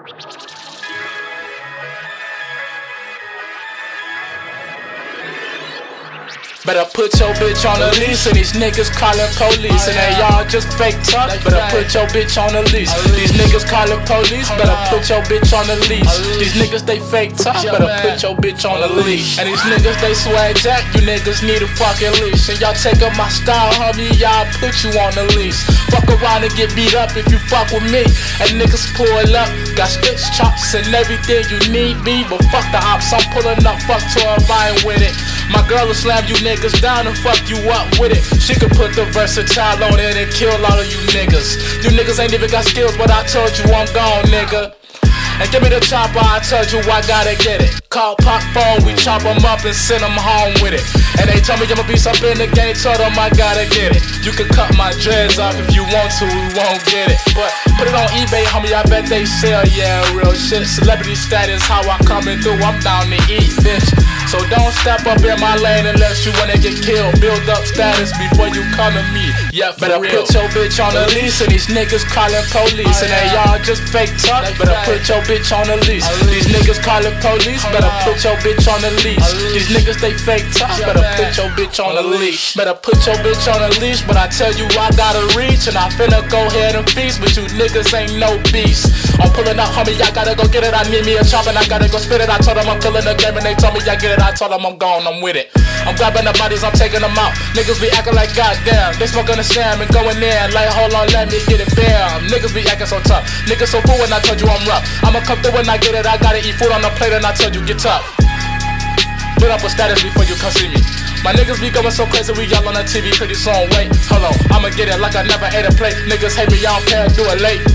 Better put your bitch on the leash, and these niggas callin' police, and they all just fake tough. Better put your bitch on the leash. These niggas callin' police. Better put your bitch on the leash. These niggas they fake tough. Better put your bitch on the leash. And these niggas they swag jack. You niggas need a fucking leash. And y'all take up my style, homie. Y'all put you on the leash. Fuck around and get beat up if you fuck with me. And niggas pull up, got sticks, chops, and everything you need me. But fuck the ops, I'm pulling up. Fuck to her, I ain't with it. My girl will slam you niggas down and fuck you up with it. She could put the versatile on it and kill all of you niggas. You niggas ain't even got skills, but I told you I'm gone, nigga. And give me the chopper, I told you I gotta get it. Call pop phone, we chop them up and send them home with it. And they told me I'ma be up in the game, told them I gotta get it. You can cut my dreads off if you want to, we won't get it. But put it on eBay, homie, I bet they sell, yeah, real shit. Celebrity status, how I coming through, I'm down to eat, bitch. So don't step up in my lane unless you wanna get killed. Build up status before you come to me, yeah, for better real. Put your bitch on the leash, and these niggas callin' police. And they all just fake tough. Better put your bitch on the leash. These niggas callin' police. Better put your bitch on the leash. These niggas they fake tough. Better put your bitch on the leash. Better put your bitch on the leash. But I tell you I gotta reach, and I finna go ahead and feast. But you niggas ain't no beast. I'm pulling up, homie, I gotta go get it. I need me a chop and I gotta go spit it. I told them I'm killing the game and they told me I get it. I told them I'm gone, I'm with it. I'm grabbing the bodies, I'm taking them out. Niggas be acting like goddamn. They smoking the sham and going in like hold on, let me get it, bam. Niggas be acting so tough. Niggas so fool when I told you I'm rough. I'ma come through when I get it. I gotta eat food on the plate and I told you get tough. Put up a status before you come see me. My niggas be going so crazy, we all on the TV pretty soon. Wait, hold on, I'ma get it like I never ate a plate. Niggas hate me, I don't care, do it late.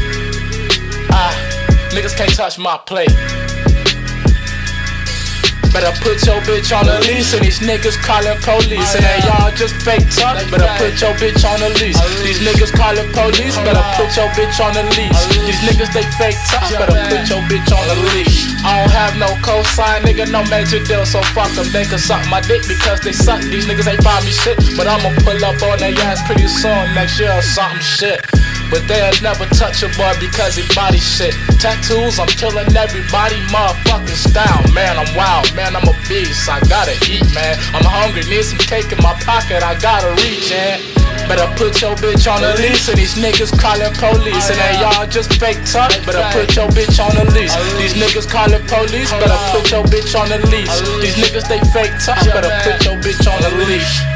Niggas can't touch my plate. Better put your bitch on the leash, and these niggas callin' police. And they all just fake tough. Better put your bitch on the leash. These niggas callin' police. Better put your bitch on the leash. These niggas they fake tough. Better put your bitch on the leash. I don't have no cosign, nigga, no major deal, so fuck them. They can suck my dick because they suck. These niggas ain't find me shit, but I'ma pull up on their ass pretty soon next year or something shit. But they'll never touch a boy because he body shit. Tattoos, I'm killing everybody, motherfucking style. Man, I'm wild, man, I'm a beast. I gotta eat, man. I'm hungry, need some cake in my pocket, I gotta reach, man. Better put your bitch on the leash, and these niggas callin' police. And they all just fake tough. Better put your bitch on the leash. These niggas callin' police. Better put your bitch on the leash. These niggas they fake tough. Better put your bitch on the leash.